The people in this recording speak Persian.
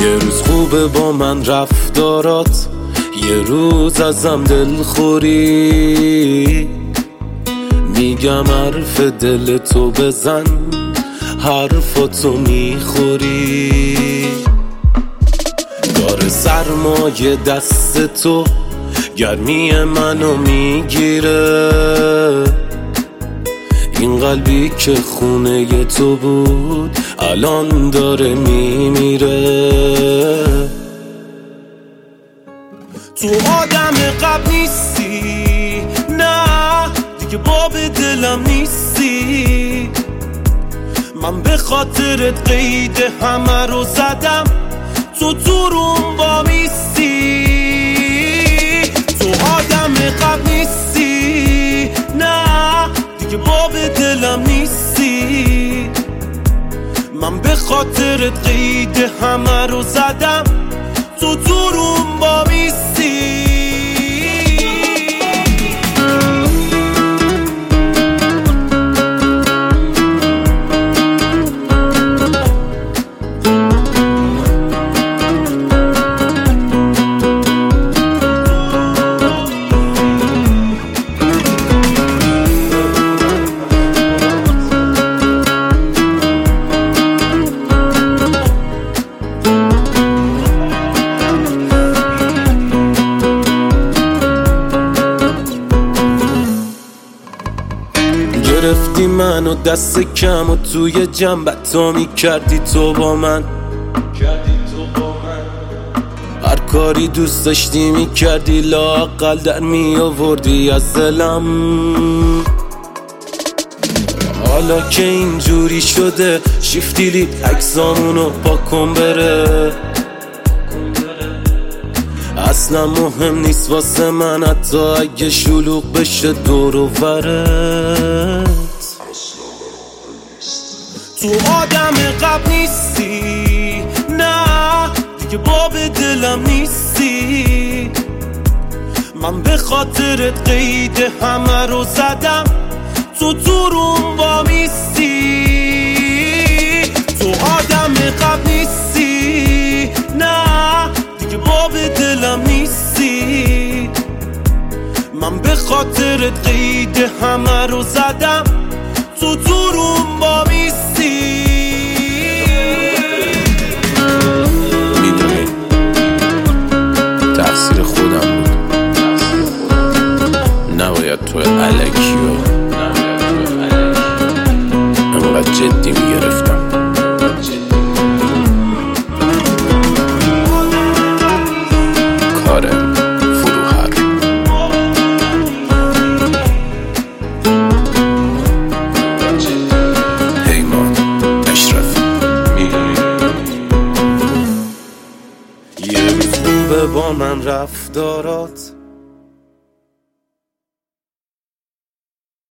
یه روز خوبه با من رفتارات، یه روز ازم دلخوری. میگم حرف دل تو بزن، حرفاتو میخوری. داره سرمایه دست تو، گرمی منو میگیره. این قلبی که خونه تو بود الان داره میمیره. تو آدم قبل نیستی، نه دیگه باب دلم نیستی. من به خاطرت قید همه رو زدم، تو روم با میستی. تو آدم قبل نیستی، نه دیگه باب دلم نیستی. من به خاطرت قید همه رو زدم، تو روم با میستی. گرفتی منو دست کم و توی جنبتا میکردی تو با من. هر کاری دوست داشتی میکردی، لااقل در میآوردی از دلم. حالا که اینجوری شده شیفتیلی عکسامونو پاکن بره. اصلا مهم نیست واسه من حتی اگه شلوغ بشه دور و برت. تو آدم قبل نیستی، نه دیگه باب دلم نیستی. من به خاطرت قید همه رو زدم، تو روم با میستی. تو آدم قبل نیستی، نه دیگه باب دلم نیستی. من به خاطرت قید همه رو زدم، تو روم با میستی. میدونی تقصیر خودم بود، نباید تو الکی و انقدر جدی میگرفتم. کارم فروهر پیمان اشرفی. یه روز خوبه با من رفتارات،